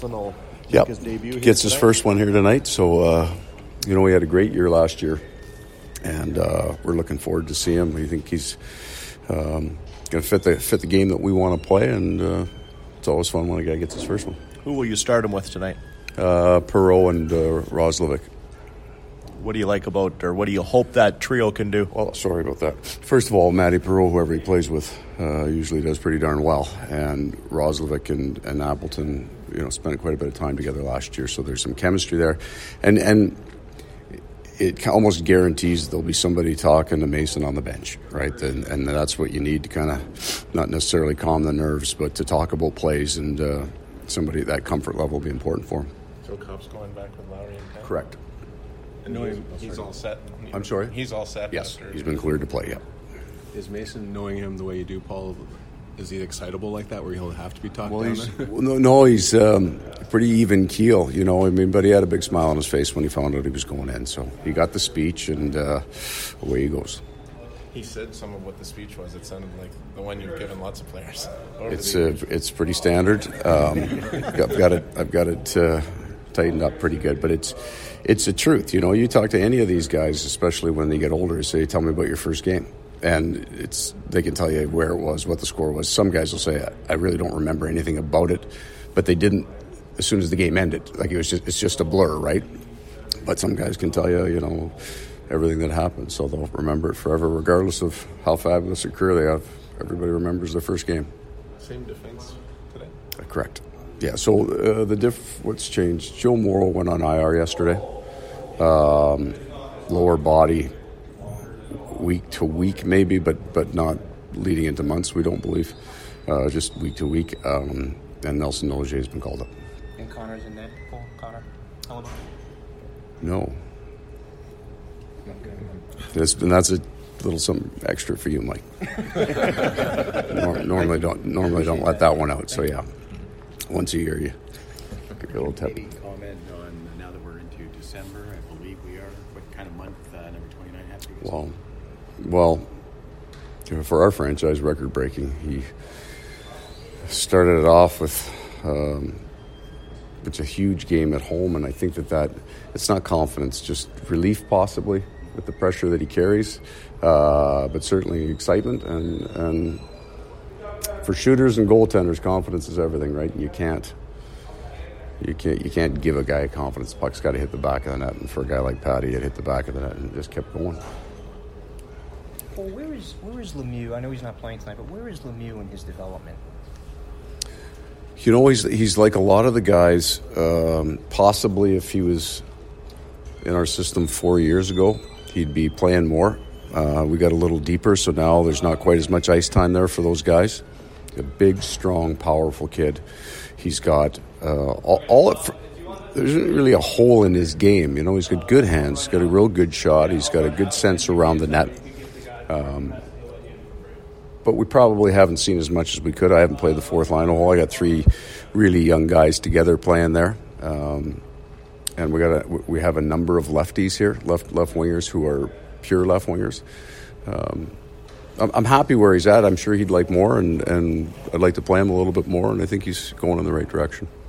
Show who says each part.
Speaker 1: Yep.
Speaker 2: His debut here
Speaker 1: Gets his
Speaker 2: tonight.
Speaker 1: first one here tonight. So, he had a great year last year. And we're looking forward to see him. We think he's going to fit the game that we want to play. And it's always fun when a guy gets his first one.
Speaker 2: Who will you start him with tonight?
Speaker 1: Perreault and Roslovic.
Speaker 2: What do you like about, or what do you hope that trio can do?
Speaker 1: Well, sorry about that. First of all, Matty Perreault, whoever he plays with, usually does pretty darn well. And Roslovic and Appleton, spent quite a bit of time together last year, so there's some chemistry there. And it almost guarantees there'll be somebody talking to Mason on the bench, right? And that's what you need to kind of, not necessarily calm the nerves, but to talk about plays, and somebody at that comfort level will be important for him.
Speaker 3: So Cup's going back with Lowry and Kent?
Speaker 1: Correct.
Speaker 3: And he's all set?
Speaker 1: I'm sorry?
Speaker 3: He's all set?
Speaker 1: Yes,
Speaker 3: after
Speaker 1: he's been cleared to play, yeah.
Speaker 4: Is Mason, knowing him the way you do, Paul, is he excitable like that where he'll have to be talked
Speaker 1: Well,
Speaker 4: down
Speaker 1: he's
Speaker 4: there?
Speaker 1: he's pretty even keel, but he had a big smile on his face when he found out he was going in. So he got the speech, and away he goes.
Speaker 3: He said some of what the speech was. It sounded like the one you've given lots of players.
Speaker 1: It's pretty standard. I've got it tightened up pretty good, but it's the truth. You talk to any of these guys, especially when they get older, and say, "Tell me about your first game." And they can tell you where it was, what the score was. Some guys will say, I really don't remember anything about it, but they didn't as soon as the game ended. Like it's just a blur, right? But some guys can tell you, everything that happened, so they'll remember it forever, regardless of how fabulous a career they have. Everybody remembers their first game.
Speaker 3: Same defense today?
Speaker 1: Correct. Yeah, so what's changed? Joe Morrow went on IR yesterday. Lower body, week to week maybe, but not leading into months, we don't believe. Just week to week. And Nelson Nogier has been called up.
Speaker 5: And Connor's in net, Connor?
Speaker 1: No. That's a little something extra for you, Mike. Normally don't let that one out. So yeah, once a year you get a little tip.
Speaker 6: Maybe comment on, now that we're into December, I believe we are, what kind of month number 29 has to be?
Speaker 1: Well, for our franchise, record-breaking. He started it off with it's a huge game at home, and I think that it's not confidence, just relief possibly with the pressure that he carries, but certainly excitement. And for shooters and goaltenders, confidence is everything, right? And you can't give a guy confidence. The puck's got to hit the back of the net, and for a guy like Patty, it hit the back of the net and just kept going.
Speaker 5: Well, where is Lemieux? I know he's not playing tonight, but where is Lemieux in his development?
Speaker 1: He's like a lot of the guys. Possibly if he was in our system 4 years ago, he'd be playing more. We got a little deeper, so now there's not quite as much ice time there for those guys. A big, strong, powerful kid. He's got there isn't really a hole in his game. He's got good hands. He's got a real good shot. He's got a good sense around the net. But we probably haven't seen as much as we could. I haven't played the fourth line a whole. I got three really young guys together playing there. And we have a number of lefties here, left wingers who are pure left wingers. I'm happy where he's at. I'm sure he'd like more, and I'd like to play him a little bit more, and I think he's going in the right direction.